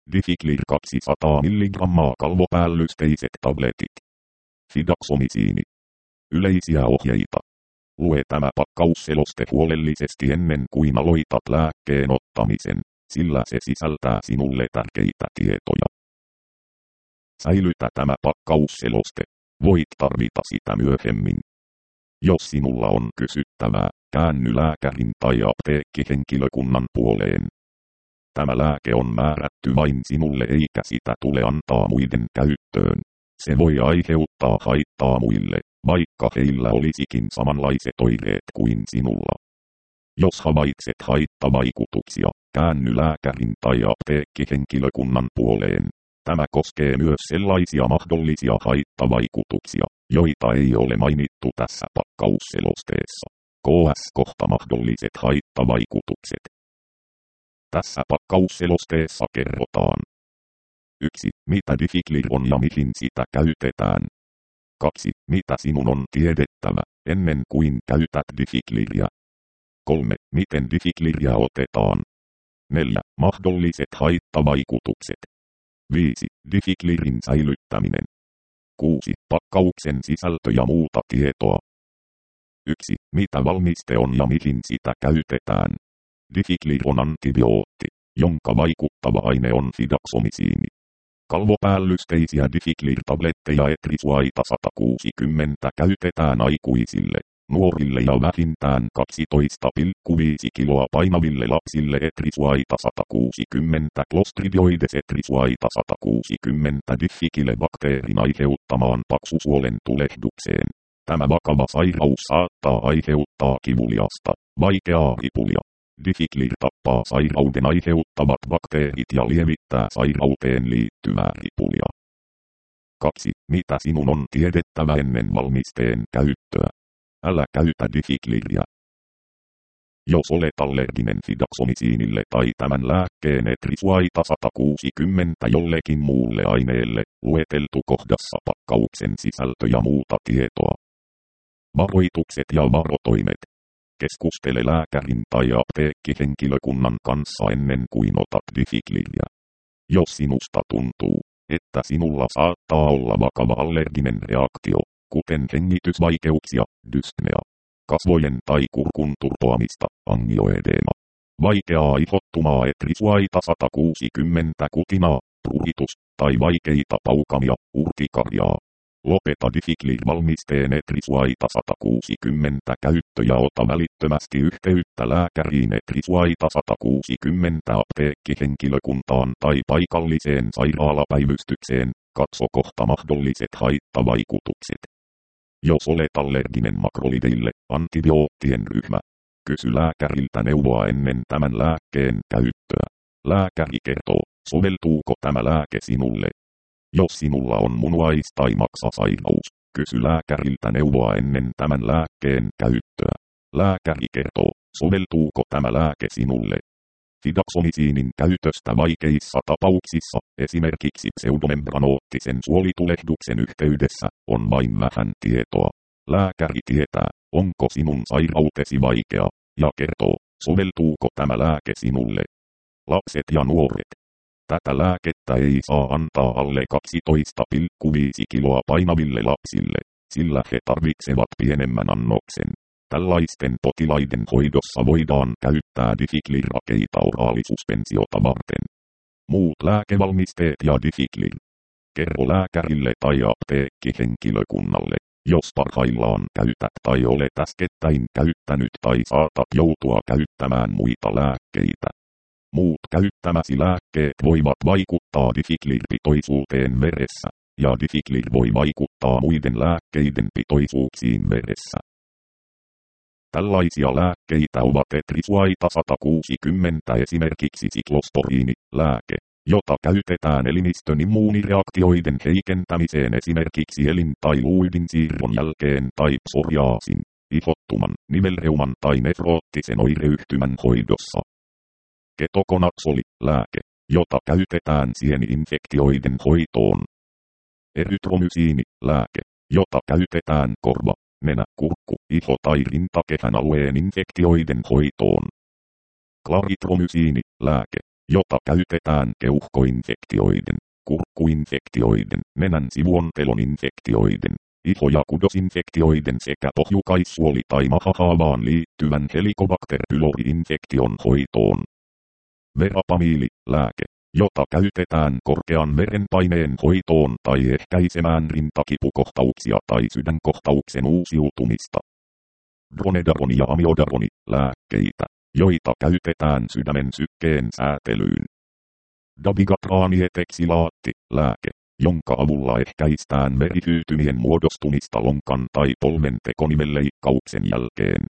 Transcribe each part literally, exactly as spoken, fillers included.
Difficlir kaksisataa milligrammaa kalvopäällysteiset tabletit. Fidaxomisiini. Yleisiä ohjeita. Lue tämä pakkausseloste huolellisesti ennen kuin aloitat lääkkeen ottamisen, sillä se sisältää sinulle tärkeitä tietoja. Säilytä tämä pakkausseloste. Voit tarvita sitä myöhemmin. Jos sinulla on kysyttävää, käänny lääkärin tai apteekkihenkilökunnan puoleen. Tämä lääke on määrätty vain sinulle eikä sitä tule antaa muiden käyttöön. Se voi aiheuttaa haittaa muille, vaikka heillä olisikin samanlaiset oireet kuin sinulla. Jos havaitset haittavaikutuksia, käänny lääkärin tai apteekkihenkilökunnan puoleen. Tämä koskee myös sellaisia mahdollisia haittavaikutuksia, joita ei ole mainittu tässä pakkausselosteessa. K S kohta mahdolliset haittavaikutukset. Tässä pakkausselosteessa kerrotaan. yksi. Mitä Difficlir on ja mihin sitä käytetään. kaksi. Mitä sinun on tiedettävä, ennen kuin käytät Difficliria. kolme. Miten Difficliria otetaan. neljä. Mahdolliset haittavaikutukset. viisi. Difficlirin säilyttäminen. kuusi. Pakkauksen sisältö ja muuta tietoa. yksi. Mitä valmiste on ja mihin sitä käytetään. Difficlir on antibiootti, jonka vaikuttava aine on fidaxomisiini. Kalvopäällysteisiä Difficlir-tabletteja Etrisuaita sata kuusikymmentä käytetään aikuisille, nuorille ja vähintään kaksitoista pilkku viisi kiloa painaville lapsille. Etrisuaita sata kuusikymmentä Clostridioides Etrisuaita sata kuusikymmentä Difficile-bakteerin aiheuttamaan paksusuolen tulehdukseen. Tämä vakava sairaus saattaa aiheuttaa kivuliasta, vaikeaa ripulia. Difficlir tappaa sairauden aiheuttavat bakteerit ja lievittää sairauteen liittyvää ripulia. kaksi. Mitä sinun on tiedettävä ennen valmisteen käyttöä? Älä käytä Difficliria. Jos olet allerginen fidaxomisiinille tai tämän lääkkeen Etrisuaita sata kuusikymmentä jollekin muulle aineelle, lueteltu kohdassa pakkauksen sisältö ja muuta tietoa. Varoitukset ja varotoimet. Keskustele lääkärin tai apteekkihenkilökunnan kanssa ennen kuin otat Difficliria. Jos sinusta tuntuu, että sinulla saattaa olla vakava allerginen reaktio, kuten hengitysvaikeuksia, dyspnea, kasvojen tai kurkun turpoamista, angioedeema, vaikeaa ihottumaa Etrisuaita sata kuusikymmentä kutinaa, pruhitus, tai vaikeita paukamia, urtikariaa. Lopeta Difficlir-valmisteen Etrisuaita sata kuusikymmentä käyttö ja ota välittömästi yhteyttä lääkäriin Etrisuaita sata kuusikymmentä apteekkihenkilökuntaan tai paikalliseen sairaalapäivystykseen. Katso kohta mahdolliset haittavaikutukset. Jos olet allerginen makrolideille, antibioottien ryhmä, kysy lääkäriltä neuvoa ennen tämän lääkkeen käyttöä. Lääkäri kertoo, soveltuuko tämä lääke sinulle. Jos sinulla on munuais- tai maksasairaus, kysy lääkäriltä neuvoa ennen tämän lääkkeen käyttöä. Lääkäri kertoo, soveltuuko tämä lääke sinulle. Fidaxomisiinin käytöstä vaikeissa tapauksissa, esimerkiksi pseudomembranoottisen suolitulehduksen yhteydessä, on vain vähän tietoa. Lääkäri tietää, onko sinun sairautesi vaikea, ja kertoo, soveltuuko tämä lääke sinulle. Lapset ja nuoret. Tätä lääkettä ei saa antaa alle kaksitoista pilkku viisi kiloa painaville lapsille, sillä he tarvitsevat pienemmän annoksen. Tällaisten potilaiden hoidossa voidaan käyttää Difficlir-rakeita oraalisuspensiota varten. Muut lääkevalmisteet ja Difficlir. Kerro lääkärille tai apteekkihenkilökunnalle, jos parhaillaan käytät tai olet äskettäin käyttänyt tai saatat joutua käyttämään muita lääkkeitä. Muut käyttämäsi lääkkeet voivat vaikuttaa Difficlir-pitoisuuteen veressä, ja Difficlir voi vaikuttaa muiden lääkkeiden pitoisuuksiin veressä. Tällaisia lääkkeitä ovat Etrisuaita sata kuusikymmentä esimerkiksi siklosporiini, lääke, jota käytetään elimistön immuunireaktioiden heikentämiseen esimerkiksi elin- tai luuydin siirron jälkeen tai psoriaasin, ihottuman, nivelreuman tai nefroottisen oireyhtymän hoidossa. Ketokonaksoli, lääke, jota käytetään sieni-infektioiden hoitoon. Erytromysiini, lääke, jota käytetään korva, nenä, kurkku, iho tai rintakehän alueen infektioiden hoitoon. Klaritromysiini, lääke, jota käytetään keuhkoinfektioiden, kurkkuinfektioiden, nenän sivuonteloninfektioiden, iho- ja kudosinfektioiden sekä pohjukaissuoli- tai mahahaavaan liittyvän Helicobacter pylori-infektion hoitoon. Verapamiili, lääke, jota käytetään korkean verenpaineen hoitoon tai ehkäisemään rintakipukohtauksia tai sydänkohtauksen uusiutumista. Dronedaroni ja amiodaroni, lääkkeitä, joita käytetään sydämen sykkeen säätelyyn. Dabigatranieteksilaatti, lääke, jonka avulla ehkäistään verihyytymien muodostumista lonkan tai polven tekonivelleikkauksen jälkeen.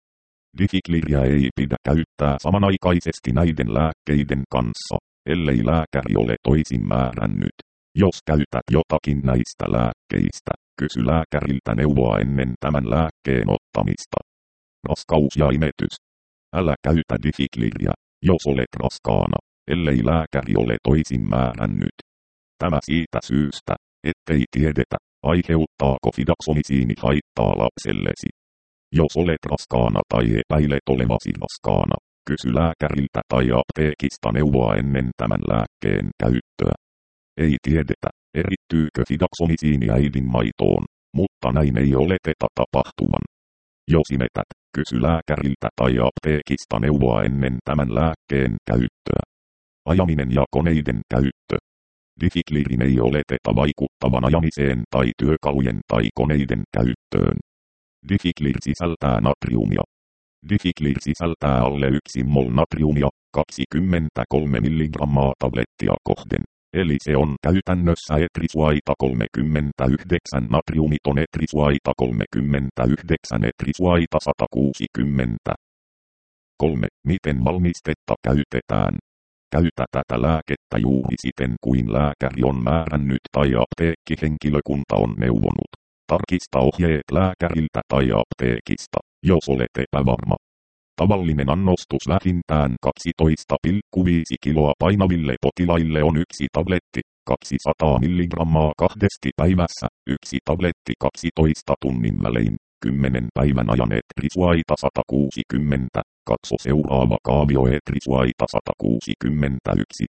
Dificliria ei pidä käyttää samanaikaisesti näiden lääkkeiden kanssa, ellei lääkäri ole toisin määrännyt. Jos käytät jotakin näistä lääkkeistä, kysy lääkäriltä neuvoa ennen tämän lääkkeen ottamista. Raskaus ja imetys. Älä käytä Dificliria, jos olet raskaana, ellei lääkäri ole toisin määrännyt. Tämä siitä syystä, ettei tiedetä, aiheuttaako fidaksomisiini haittaa lapsellesi. Jos olet raskaana tai epäilet olevasi raskaana, kysy lääkäriltä tai apteekista neuvoa ennen tämän lääkkeen käyttöä. Ei tiedetä, erittyykö fidaksomisiini äidin maitoon, mutta näin ei oleteta tapahtuvan. Jos imetät, kysy lääkäriltä tai apteekista neuvoa ennen tämän lääkkeen käyttöä. Ajaminen ja koneiden käyttö. Dificlirin ei oleteta vaikuttavan ajamiseen tai työkalujen tai koneiden käyttöön. Dificlir sisältää natriumia. Dificlir sisältää alle yksi mol natriumia, kaksikymmentäkolme milligrammaa tablettia kohden. Eli se on käytännössä etrisuaita kolmekymmentäyhdeksän natriumiton etrisuaita kolmekymmentäyhdeksän etrisuaita sata kuusikymmentä. kolme. Miten valmistetta käytetään? Käytä tätä lääkettä juuri siten kuin lääkäri on määrännyt tai apteekkihenkilökunta on neuvonut. Tarkista ohjeet lääkäriltä tai apteekista, jos olet epävarma. Tavallinen annostus vähintään kaksitoista pilkku viisi kiloa painaville potilaille on yksi tabletti, kaksisataa milligrammaa kahdesti päivässä, yksi tabletti kaksitoista tunnin välein, kymmenen päivän ajan etrisuaita sata kuusikymmentä, katso seuraava kaavio etrisuaita sata kuusikymmentäyksi.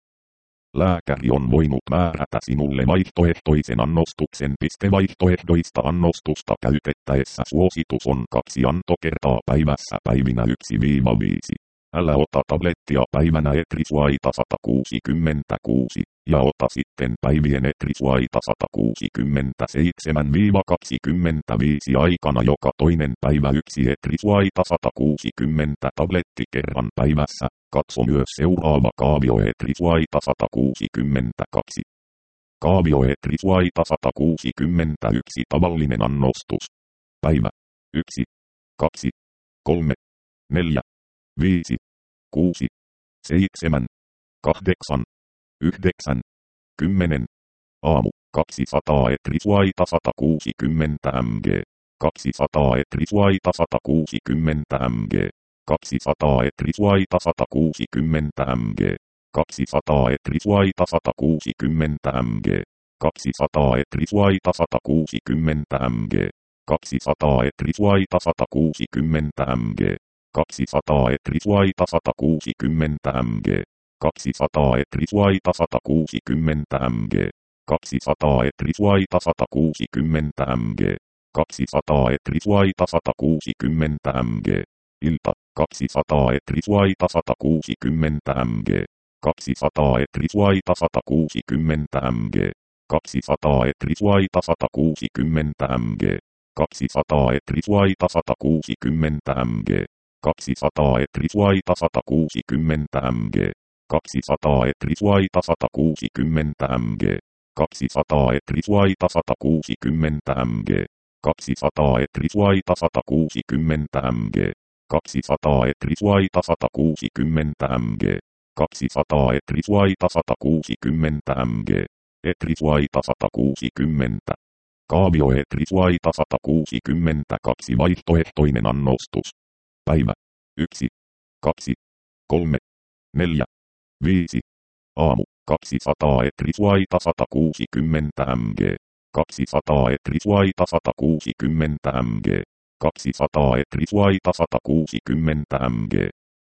Lääkäri on voinut määrätä sinulle vaihtoehtoisen annostuksen. Vaihtoehdoista annostusta käytettäessä suositus on kaksi antokertaa päivässä päivinä yksi viisi. Älä ota tablettia päivänä etrisuaita sata kuusikymmentäkuusi, ja ota sitten päivien etrisuaita sata kuusikymmentäseitsemän kaksikymmentäviisi aikana joka toinen päivä yksi etrisuaita sata kuusikymmentä tabletti kerran päivässä. Katso myös seuraava kaavio etrisuaita sata kuusikymmentäkaksi. Kaavio etrisuaita sata kuusikymmentäyksi tavallinen annostus. Päivä yksi, kaksi, kolme, neljä, viisi, kuusi, seitsemän, kahdeksan, yhdeksän, kymmenen. Aamu kaksisataa etrisuaita sata kuusikymmentä mg. kaksisataa etrisuaita sata kuusikymmentä mg. kaksisataa etrisuaita sata kuusikymmentä mg. kaksisataa etrisuaita sata kuusikymmentä mg. kaksisataa etrisuaita sata kuusikymmentä mg. kaksisataa etrisuaita sata kuusikymmentä mg. kaksisataa etrisuaita sata kuusikymmentä mg. kaksisataa etrisuaita sata kuusikymmentä mg. kaksisataa etrisuaita sata kuusikymmentä mg. kaksisataa etrisuaita sata kuusikymmentä mg. Ilta kaksisataa etrisuaita sata kuusikymmentä mg. kaksisataa etrisuaita sata kuusikymmentä mg. kaksisataa etrisuaita sata kuusikymmentä mg. kaksisataa etrisuaita sata kuusikymmentä mg. kaksisataa etrisuaita sata kuusikymmentä mg. kaksisataa etrisuaita sata kuusikymmentä mg. kaksisataa etrisuaita sata kuusikymmentä mg. kaksisataa etrisuaita sata kuusikymmentä mg. kaksisataa etrisuaita sata kuusikymmentä mg. kaksisataa etrisuaita sata kuusikymmentä mg. Etrisuaita sata kuusikymmentä. Kaavio etrisuaita sata kuusikymmentäkaksi vaihtoehtoinen annostus. Päivä yksi, kaksi, kolme, neljä, viisi. Aamu kaksisataa etrisuaita sata kuusikymmentä mg. kaksisataa etrisuaita sata kuusikymmentä mg. kaksisataa etrisuaita sata kuusikymmentä mg.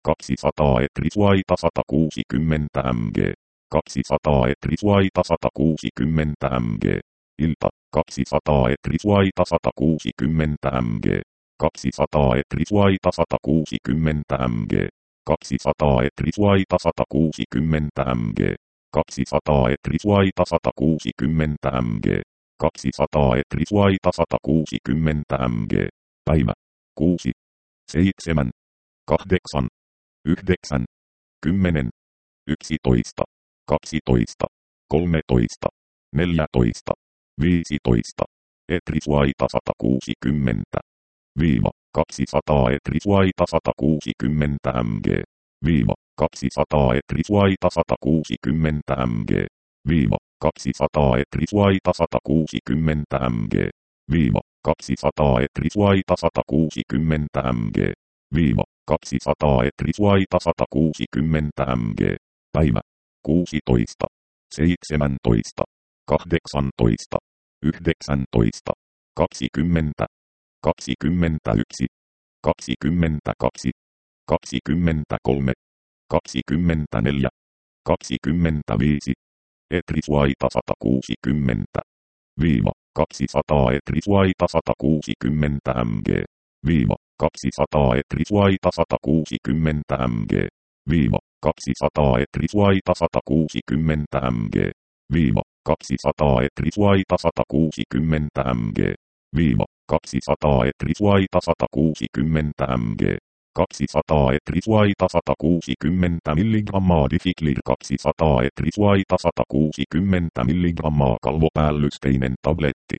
kaksisataa etrisuaita sata kuusikymmentä mg. kaksisataa etrisuaita sata kuusikymmentä mg. Ilta, kaksisataa etrisuaita sata kuusikymmentä mg. kaksisataa etrisuaita sata kuusikymmentä mg. kaksisataa etrisuaita sata kuusikymmentä mg. kaksisataa etrisuaita sata kuusikymmentä mg. kaksisataa etrisuaita sata kuusikymmentä mg. Päivä, kuusi, seitsemän, kahdeksan, yhdeksän, kymmenen, yksitoista, kaksitoista, kolmetoista, neljätoista, viisitoista, etrisuaita sata kuusikymmentä, viiva, kaksisataa etrisuaita sata kuusikymmentä mg, viiva, kaksisataa etrisuaita sata kuusikymmentä mg, viiva, kaksisataa etrisuaita sata kuusikymmentä mg, viiva, kaksisataa etrisuaita sata kuusikymmentä mg, viiva, kaksisataa etrisuaita sata kuusikymmentä mg. Päivä, kuusitoista, seitsemäntoista, kahdeksantoista, yhdeksäntoista, kaksikymmentä, kaksikymmentäyksi, kaksikymmentäkaksi, kaksikymmentäkolme, kaksikymmentäneljä, kaksikymmentäviisi, etrisuaita sata kuusikymmentä, viiva, kaksisataa etrisuaita sata kuusikymmentä mg, viiva, kaksisataa etrisuaita sata kuusikymmentä mg, viiva, kaksisataa etrisuaita sata kuusikymmentä mg, viiva, kaksisataa etrisuaita sata kuusikymmentä mg, viiva, kaksisataa etrisuaita sata kuusikymmentä mg, kaksisataa etrisuaita sata kuusikymmentä milligrammaa Difficlir kaksisataa etrisuaita sata kuusikymmentä milligrammaa kalvopäällysteinen tabletti.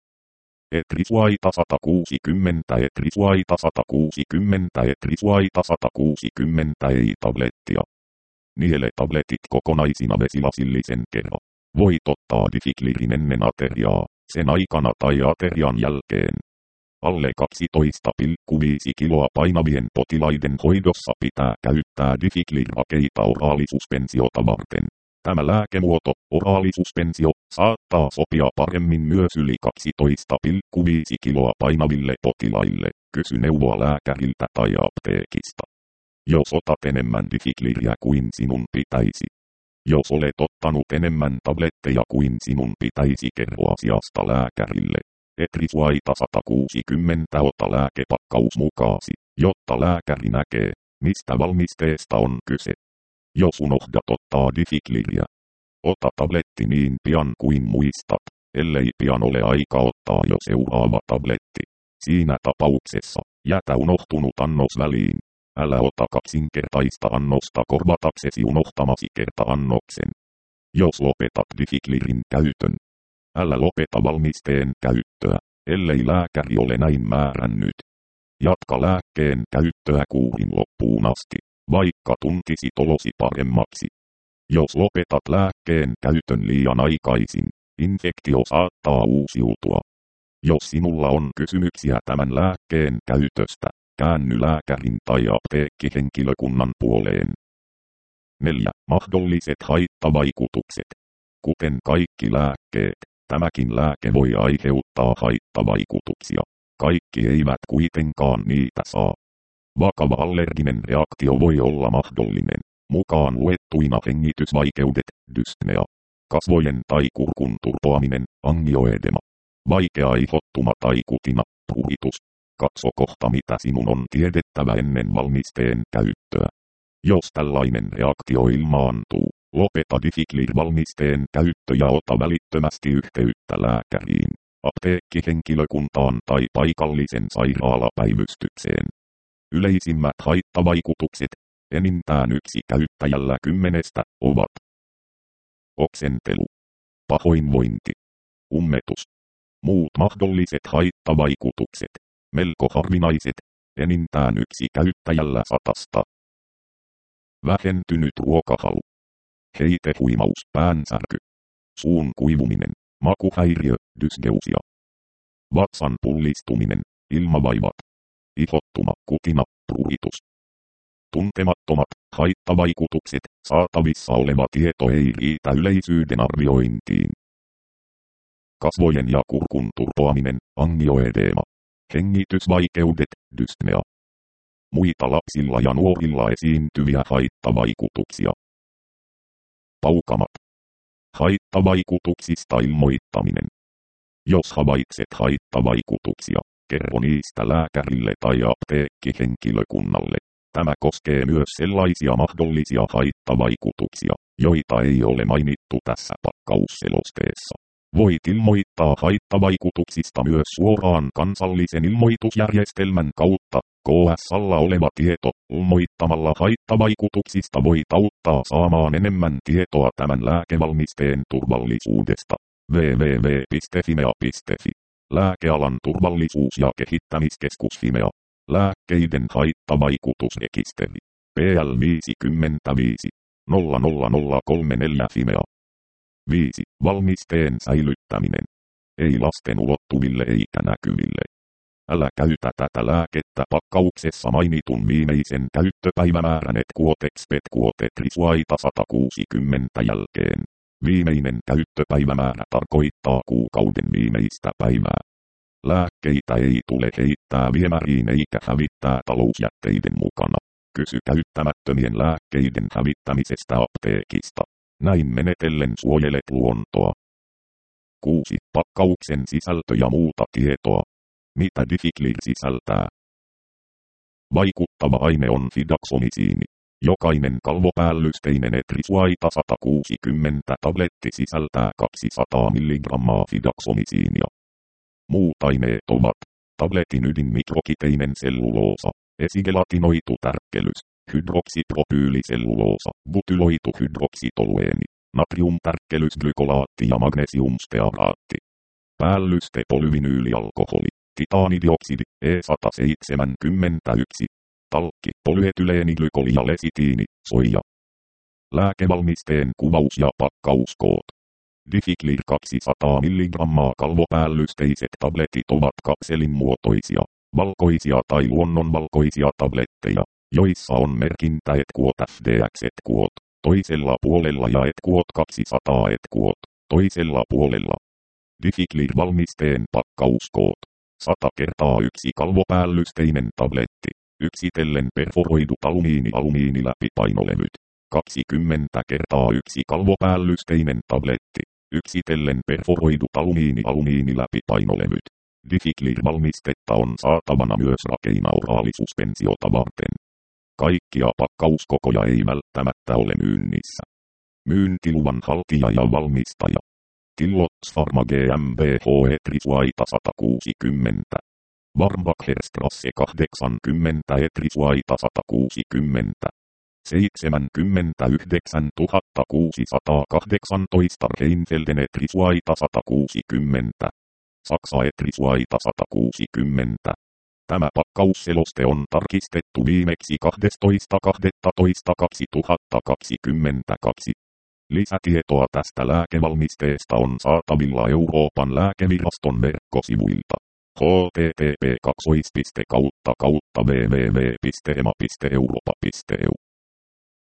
Etrisuaita sata kuusikymmentä etrisuaita sata kuusikymmentä etrisuaita sata kuusikymmentä ei tablettia. Niele tabletit kokonaisina vesilasillisen kerran. Voit ottaa Difficlirin ennen ateriaa, sen aikana tai aterian jälkeen. Alle kaksitoista pilkku viisi kiloa painavien potilaiden hoidossa pitää käyttää Difficlir-rakeita oraalisuspensiota varten. Tämä lääkemuoto, oraalisuspensio, saattaa sopia paremmin myös yli kaksitoista pilkku viisi kiloa painaville potilaille. Kysy neuvoa lääkäriltä tai apteekista. Jos otat enemmän Difficliria kuin sinun pitäisi. Jos olet ottanut enemmän tabletteja kuin sinun pitäisi, kerro asiasta lääkärille. Etrisuaita sata kuusikymmentä ota lääkepakkaus mukaasi, jotta lääkäri näkee, mistä valmisteesta on kyse. Jos unohdat ottaa Difficliria, ota tabletti niin pian kuin muistat, ellei pian ole aika ottaa jo seuraava tabletti. Siinä tapauksessa, jätä unohtunut annos väliin. Älä ota kaksinkertaista annosta korvataksesi unohtamasi kerta-annoksen. Jos lopetat Difficlirin käytön, älä lopeta valmisteen käyttöä, ellei lääkäri ole näin määrännyt. Jatka lääkkeen käyttöä kuurin loppuun asti, vaikka tuntisit olosi paremmaksi. Jos lopetat lääkkeen käytön liian aikaisin, infektio saattaa uusiutua. Jos sinulla on kysymyksiä tämän lääkkeen käytöstä, käänny lääkärin tai apteekkihenkilökunnan puoleen. neljä. Mahdolliset haittavaikutukset. Kuten kaikki lääkkeet, tämäkin lääke voi aiheuttaa haittavaikutuksia. Kaikki eivät kuitenkaan niitä saa. Vakava allerginen reaktio voi olla mahdollinen, mukaan luettuina hengitysvaikeudet, dyspnea, kasvojen tai kurkun turpoaminen, angioedema, vaikea ihottuma tai kutina, pruhitus. Katso kohta mitä sinun on tiedettävä ennen valmisteen käyttöä. Jos tällainen reaktio ilmaantuu, lopeta Difficlir-valmisteen käyttö ja ota välittömästi yhteyttä lääkäriin, apteekkihenkilökuntaan tai paikallisen sairaalapäivystykseen. Yleisimmät haittavaikutukset, enintään yksi käyttäjällä kymmenestä, ovat oksentelu, pahoinvointi, ummetus. Muut mahdolliset haittavaikutukset, melko harvinaiset, enintään yksi käyttäjällä satasta. Vähentynyt ruokahalu, heitehuimaus, päänsärky, suun kuivuminen, makuhäiriö, dysgeusia, vatsan pullistuminen, ilmavaivat, ihottuma, kutina, pruhitus. Tuntemattomat haittavaikutukset, saatavissa oleva tieto ei riitä yleisyyden arviointiin. Kasvojen ja kurkun turpoaminen, angioedema, hengitysvaikeudet, dyspnea. Muita lapsilla ja nuorilla esiintyviä haittavaikutuksia. Paukamat. Haittavaikutuksista ilmoittaminen. Jos havaitset haittavaikutuksia, kerro niistä lääkärille tai apteekkihenkilökunnalle. Tämä koskee myös sellaisia mahdollisia haittavaikutuksia, joita ei ole mainittu tässä pakkausselosteessa. Voit ilmoittaa haittavaikutuksista myös suoraan kansallisen ilmoitusjärjestelmän kautta. K S:llä oleva tieto ilmoittamalla haittavaikutuksista voit auttaa saamaan enemmän tietoa tämän lääkevalmisteen turvallisuudesta. double-u double-u double-u piste fimea piste fi Lääkealan turvallisuus- ja kehittämiskeskus Fimea. Lääkkeiden haittavaikutusrekisteri. P L viisikymmentäviisi nolla nolla nolla kolme neljä Fimea. viisi. Valmisteen säilyttäminen. Ei lasten ulottuville eikä näkyville. Älä käytä tätä lääkettä pakkauksessa mainitun viimeisen käyttöpäivämäärän et Quotex pet Quotetrisuaita sata kuusikymmentä jälkeen. Viimeinen käyttöpäivämäärä tarkoittaa kuukauden viimeistä päivää. Lääkkeitä ei tule heittää viemäriin eikä hävittää talousjätteiden mukana. Kysy käyttämättömien lääkkeiden hävittämisestä apteekista. Näin menetellen suojelet luontoa. kuusi. Pakkauksen sisältö ja muuta tietoa. Mitä Difficlir sisältää? Vaikuttava aine on fidaksomisiini. Jokainen kalvopäällysteinen etrisuaita sata kuusikymmentä tabletti sisältää kaksisataa milligrammaa fidaksomisiinia. Muut aineet ovat tabletin ydinmikrokiteinen selluloosa, esigelatinoitu tärkkelys, hydroksipropyyliselluloosa, butyloitu hydroksitolueeni, natriumtärkkelysglykolaatti ja magnesiumstearaatti. Päällyste polyvinyylialkoholi, titaanidioksidi, E sata seitsemänkymmentäyksi, talkki, polyetyleeniglykolli ja lesitiini, soija. Lääkevalmisteen kuvaus ja pakkauskoot. Difficlir kaksisataa milligrammaa kalvopäällysteiset tabletit ovat kapselinmuotoisia, valkoisia tai luonnonvalkoisia tabletteja, joissa on merkintä et Quot F D X et Quot, toisella puolella ja et Quot kaksisataa et Quot, toisella puolella. Difficlir valmisteen pakkauskoot. sata kertaa yksi kalvopäällysteinen tabletti. Yksitellen perforoidut alumiini-alumiiniläpipainolevyt. kaksikymmentä kertaa yksi kalvopäällysteinen tabletti. Yksitellen perforoidut alumiini-alumiiniläpipainolevyt. Difficlir-valmistetta on saatavana myös rakeina oraalisuspensiota varten. Kaikkia pakkauskokoja ei välttämättä ole myynnissä. Myyntiluvan haltija ja valmistaja. Tillots Pharma GmbH Etrisuaita sata kuusikymmentä. Warmbacherstrasse kahdeksankymmentä Etrisuaita sata kuusikymmentä. seitsemänkymmentäyhdeksäntuhatta kuusisataakahdeksantoista Rheinfelden Etrisuaita sata kuusikymmentä. Saksa Etrisuaita sata kuusikymmentä. Tämä pakkausseloste on tarkistettu viimeksi kahdestoista kahdestoista kaksituhattakaksikymmentäkaksi. Lisätietoa tästä lääkevalmisteesta on saatavilla Euroopan lääkeviraston verkkosivuilta. h t t p kaksi piste kautta kautta w w w piste ema piste europa piste e u